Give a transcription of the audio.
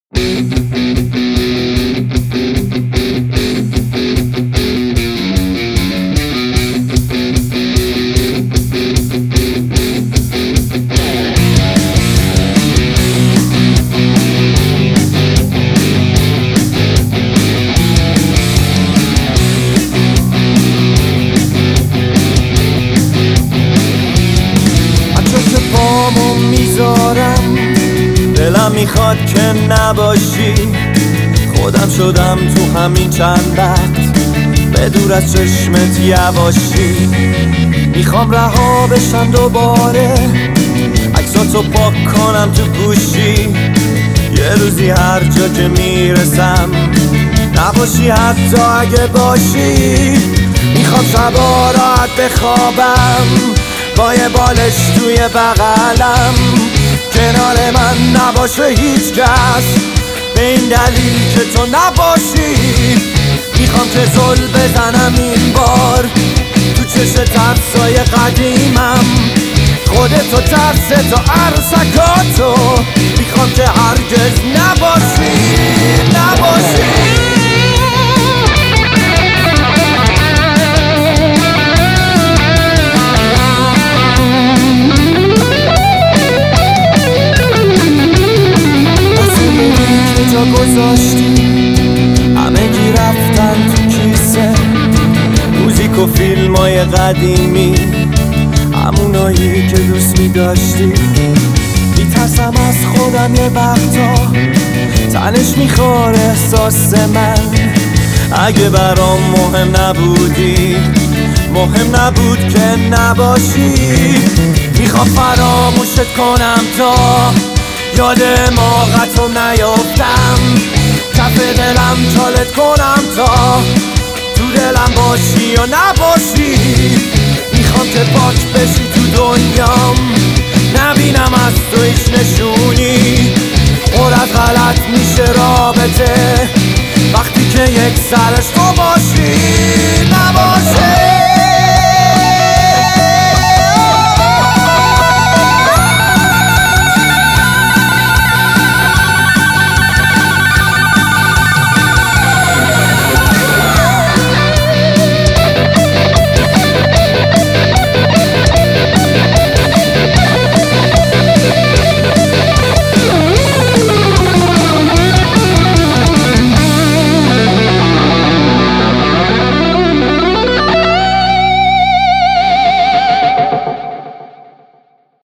دلم میخواد که نباشی، خودم شدم تو همین چند وقت به دور از چشمت یواشی. میخوام رها بشم دوباره، عکساتو پاک کنم تو گوشی، یه روزی هر جا که میرسم نباشی حتی اگه باشی. میخوام شبا راحت بخوابم با یه بالش توی بغلم، کنار من نباشه هیچ کس به این دلیل که تو نباشی. میخوام که زل بزنم این بار تو چش ترسای قدیمم، خودتو ترستو عروسکاتو میخوام که هرگز نباشی. گذاشتی همه گی رفتن تو کیسه، موزیک و فیلم های قدیمی، همونایی که دوست می داشتی. میترسم از خودم یه وقتا، تنش میخوره احساس من. اگه برام مهم نبودی، مهم نبود که نباشی. میخوام فراموشت کنم تا یاد موقعتو نیافتم، کف دلم چالت کنم تا تو دلم باشی یا نباشی. میخوام که پاک بشی تو دنیام، نبینم از تو هیچ نشونی. پر از غلط میشه رابطه وقتی که یک سرش تو باشی نباشه.